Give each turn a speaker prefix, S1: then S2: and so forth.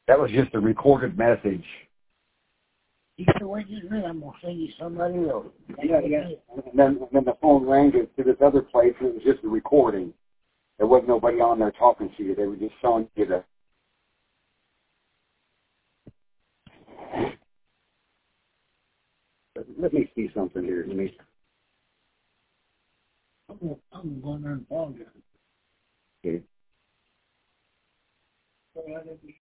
S1: That was just a recorded message.
S2: You said, wait just a minute, I'm going to send you somebody else.
S1: Yeah. And then the phone rang to this other place, and it was just a recording. There wasn't nobody on there talking to you. They were just showing you the... Let me see something here.
S2: I'm going there and apologize.
S1: Okay.
S2: So I didn't